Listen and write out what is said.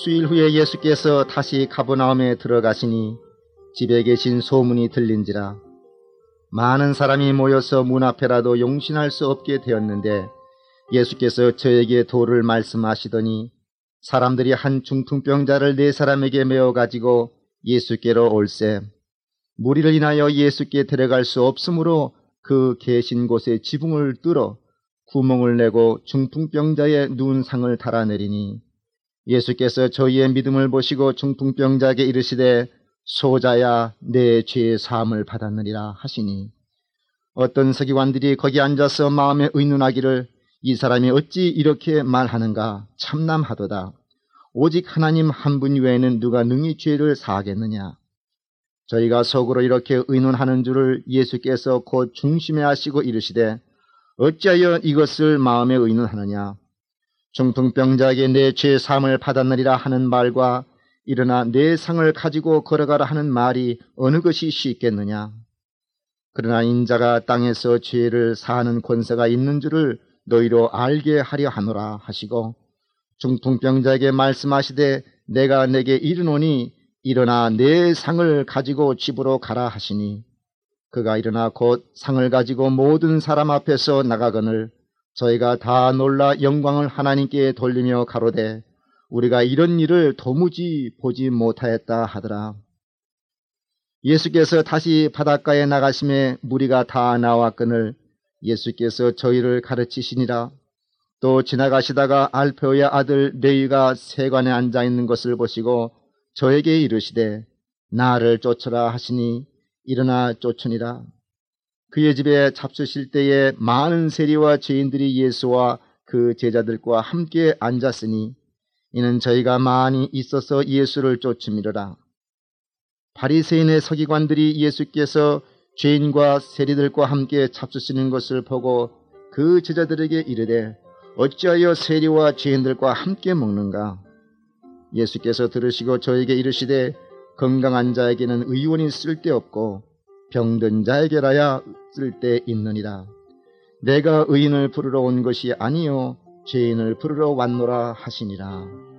수일 후에 예수께서 다시 가버나움에 들어가시니 집에 계신 소문이 들린지라. 많은 사람이 모여서 문 앞에라도 용신할 수 없게 되었는데 예수께서 저에게 도를 말씀하시더니 사람들이 한 중풍병자를 4사람에게 메어 가지고 예수께로 올세. 무리를 인하여 예수께 데려갈 수 없으므로 그 계신 곳에 지붕을 뚫어 구멍을 내고 중풍병자의 눈상을 달아내리니 예수께서 저희의 믿음을 보시고 중풍병자에게 이르시되 소자야 내 죄의 사함을 받았느니라 하시니 어떤 서기관들이 거기 앉아서 마음에 의논하기를 이 사람이 어찌 이렇게 말하는가 참남하도다. 오직 하나님 한 분 외에는 누가 능히 죄를 사하겠느냐. 저희가 속으로 이렇게 의논하는 줄을 예수께서 곧 중심에 하시고 이르시되 어찌하여 이것을 마음에 의논하느냐. 중풍병자에게 내 죄의 사함을 받았느니라 하는 말과 일어나 내 상을 가지고 걸어가라 하는 말이 어느 것이 쉽겠느냐. 그러나 인자가 땅에서 죄를 사하는 권세가 있는 줄을 너희로 알게 하려 하노라 하시고 중풍병자에게 말씀하시되 내가 내게 이르노니 일어나 내 상을 가지고 집으로 가라 하시니 그가 일어나 곧 상을 가지고 모든 사람 앞에서 나가거늘 저희가 다 놀라 영광을 하나님께 돌리며 가로되 우리가 이런 일을 도무지 보지 못하였다 하더라. 예수께서 다시 바닷가에 나가심에 무리가 다 나왔거늘 예수께서 저희를 가르치시니라. 또 지나가시다가 알페오의 아들 레위가 세관에 앉아있는 것을 보시고 저에게 이르시되 나를 쫓으라 하시니 일어나 쫓으니라. 그의 집에 잡수실 때에 많은 세리와 죄인들이 예수와 그 제자들과 함께 앉았으니 이는 저희가 많이 있어서 예수를 쫓음이로라. 바리새인의 서기관들이 예수께서 죄인과 세리들과 함께 잡수시는 것을 보고 그 제자들에게 이르되 어찌하여 세리와 죄인들과 함께 먹는가. 예수께서 들으시고 저에게 이르시되 건강한 자에게는 의원이 쓸데없고 병든 자에게라야 쓸데있느니라. 내가 의인을 부르러 온 것이 아니요 죄인을 부르러 왔노라 하시니라.